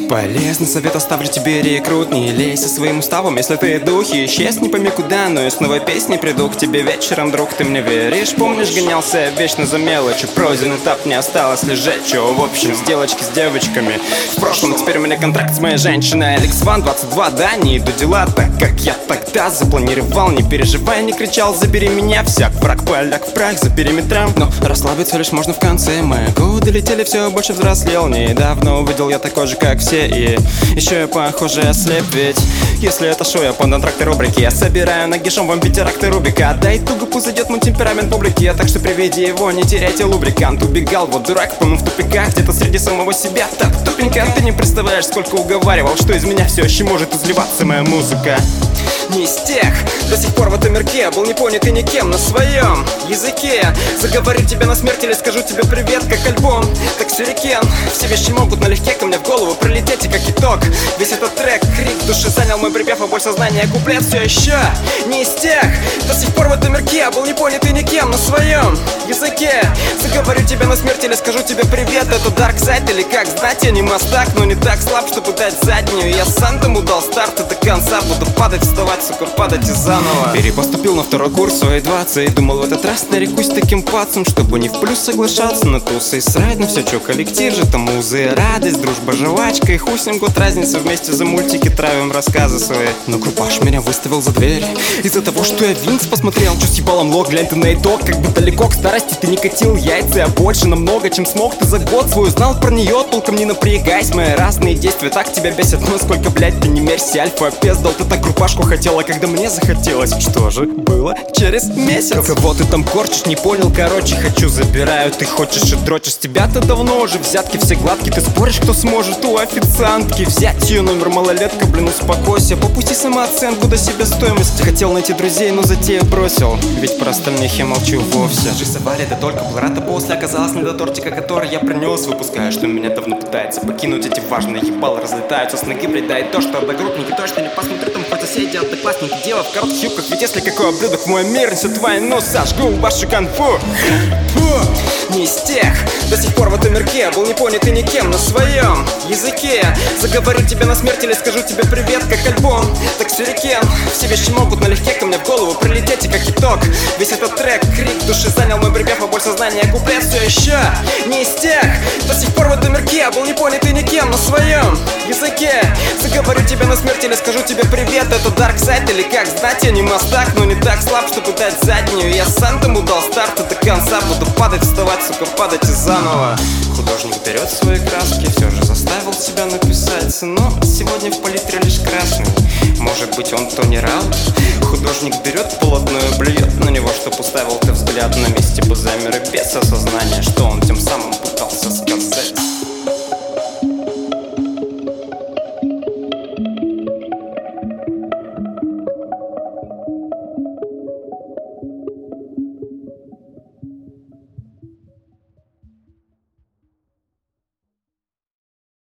Полезный совет оставлю тебе, рекрут. Не лезь со своим уставом, если ты духи. Исчез не пойми куда, но и с новой песней приду к тебе вечером, друг, ты мне веришь? Помнишь, гонялся вечно за мелочью, пройден этап, не осталось лежать. Чё, в общем, с девочками. В прошлом теперь у меня контракт с моей женщиной. Алекс Ван, 22, да, не иду дела так, как я тогда запланировал. Не переживай, не кричал, забери меня. Всяк враг, поляк в прах за периметром. Но расслабиться лишь можно в конце. Мои годы летели, все больше взрослел. Недавно увидел я такой же, как все. И еще я, похоже, ослеп. Ведь если это шоу, я по антракты рубрики. Я собираю нагишом вам пятеракты Рубика. Дай туго, пусть зайдет мой темперамент публики. Так что приведи его, не теряйте лубрикант. Убегал, вот дурак, по-моему, в тупиках. Где-то среди самого себя, так тупенько. Ты не представляешь, сколько уговаривал, что из меня все еще может изливаться моя музыка. Не из тех, до сих пор в этом мирке был не понят и никем на своем языке. Заговорю тебя на смерть или скажу тебе привет, как альбом, так сюрикен. Все вещи могут налегке ко мне в голову прилететь, и как итог весь этот трек, крик в душе занял мой припев, а боль сознания куплет все еще не из тех, до сих пор в этом мирке был не понят и никем на своем языке. Заговорю тебя на смерть или скажу тебе привет, это Dark Side или как знать, я не мастак, но не так слаб, чтобы дать заднюю. Я сам тому дал старт и до конца буду падать, вставать, сука, падать и заново. Перепоступил на второй курс свои 20. Думал, в этот раз нарекусь таким пацем, чтобы не в плюс соглашаться на тусы и срать. Но все, чё, коллектив же, там музы, радость, дружба, жвачка. И хуй с ним год разницы, вместе за мультики травим рассказы свои. Но группаж меня выставил за дверь из-за того, что я Винкс посмотрел. Чё с ебалом лог, глянь ты на итог. Как бы далеко к старости ты не катил яйца, а больше намного, чем смог. Ты за год свой узнал про нее, толком не напрягайся. Мои разные действия так тебя бесят, но сколько, блядь, ты не мерься. Альфа пиздал, ты так группашку хотела, когда мне захотелось. Что же было через месяц? Кого ты там корчишь, не понял, короче, хочу, забираю. Ты хочешь и дрочишь, с тебя-то давно уже взятки все гладкие. Ты споришь, кто сможет у официантки взять ее номер, малолетка, блин, успокойся. Попусти самооценку до себестоимости. Хотел найти друзей, но затею бросил, ведь про остальных я молчу вовсе. Рисовали, да только был рад, а после оказалось не до тортика, который я принес. Выпускаю, что меня давно пытается покинуть эти важные ебалы, разлетаются с ноги, блядь, то, что одногруппники точно не посмотрят, там хоть соседи, одноклассники, дело в коротких юбках. Ведь если какой ублюдок в мой мир несет войну, сожгу вашу конфу. Не из тех, до сих пор в этом мирке был не понят и никем на своем языке. Заговорю тебя на смерть или скажу тебе привет, как альбом, так сюрикен. Все вещи могут налегке ко мне в голову прилететь, и как итог весь этот трек, крик в душе занял мой припев, а боль сознания куплет все еще не из тех, до сих пор в этом мирке был не понят и никем на своем языке. Заговорю тебя на смерть или скажу тебе привет, это Dark Side или как знать, я не мастак, но не так слаб, чтобы дать заднюю. Я сам тому дал старт и до конца буду падать, вставать, сука, падать и заново. Художник берет свои краски, все же заставил себя написать, но сегодня в палитре лишь красный. Может быть, он Тони Раут? Художник берет полотно и блюет на него, чтоб уставил ты взгляд на месте бы замер и без осознания, что он тем самым пытался сказать.